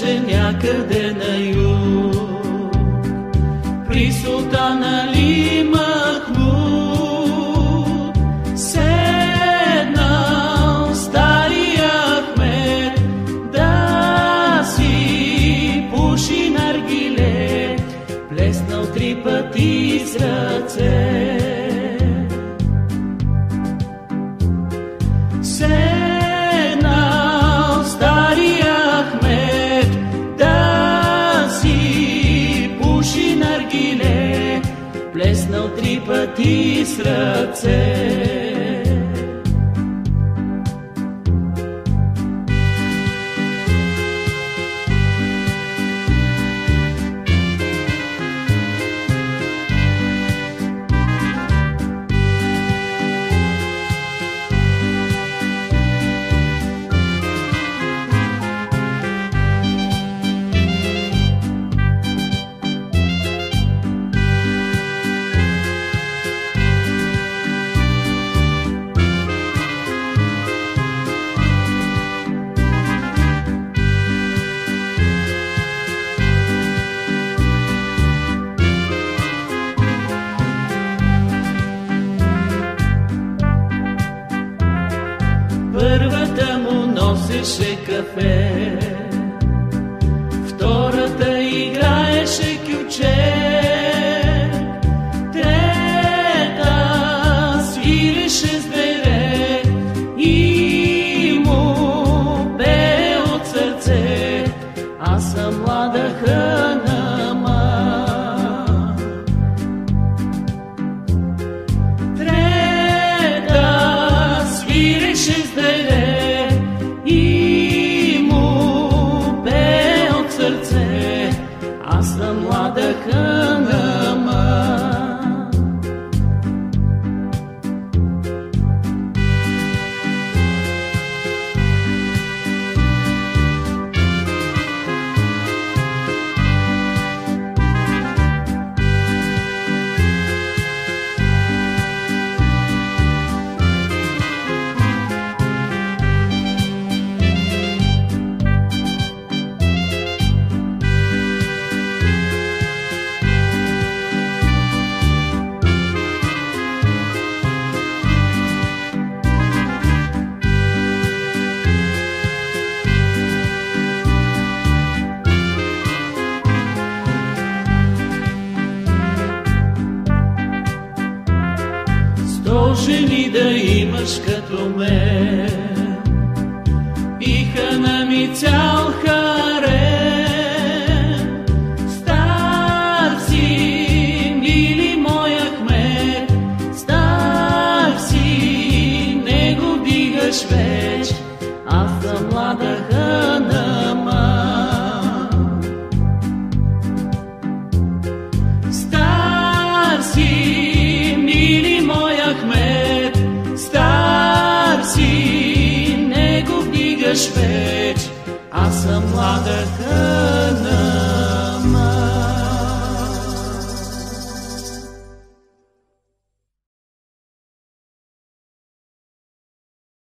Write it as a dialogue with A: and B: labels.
A: живееше някъде на юг, при султан Али Махмуд. Седнал стария Ахмед да си пуши наргиле, плеснал 3 пъти с ръце. Седнал стария Ахмед да си пуши наргиле, плеснал 3 пъти с ръце. Първата му носеше кафе, втората играеше кюче, трета свиреше с бере и му бе от сърце: аз съм млада ханама. Трета свиреше с бере и му бе от сърце: аз съм млада ханама. Сто жени да имаш като мен, биха ми цял харем. Стар си, мили мой Ахмед, стар си, не го дигаш веч, аз съм млада ханама. Стар си, мили мой Ахмед, стар си, не го вдигаш веч, аз съм млада ханама.